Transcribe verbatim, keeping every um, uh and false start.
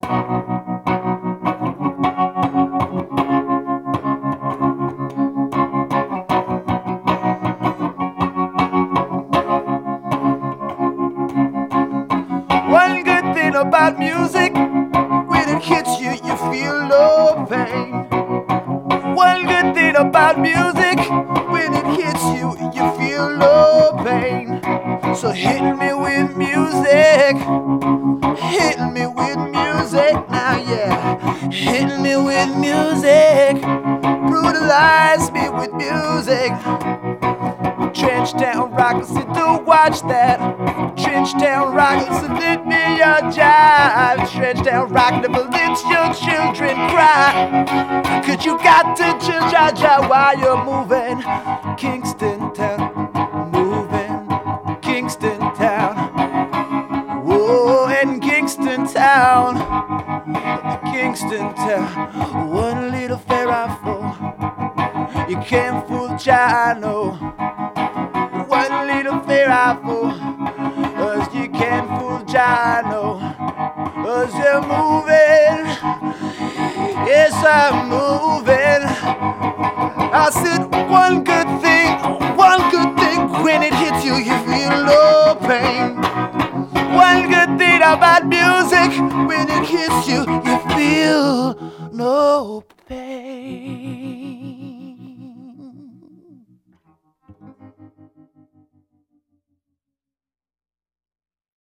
One good thing about music, when it hits you, you feel no pain. One good thing about music, when it hits you, you feel no pain. So hit me with music, hit me with music now, yeah. Hit me with music, brutalize me with music. Trench Town Rockers, sit to watch that. Trench Town Rockers, let me your jive. Trench Town Rockers, never let your children cry. Cause you got to chill, ja, ja, while you're moving. Kingston Town, moving. Kingston Town. Whoa, in Kingston Town. Kingston Town. One little fair I fall. You can't fool Chino. One little fair I fall. Cause you can't fool Chino. Cause you're moving. Yes, I'm moving. I said one good thing, one good thing. When it hits you, you feel no pain. One good thing about music, when it hits you, you feel no pain.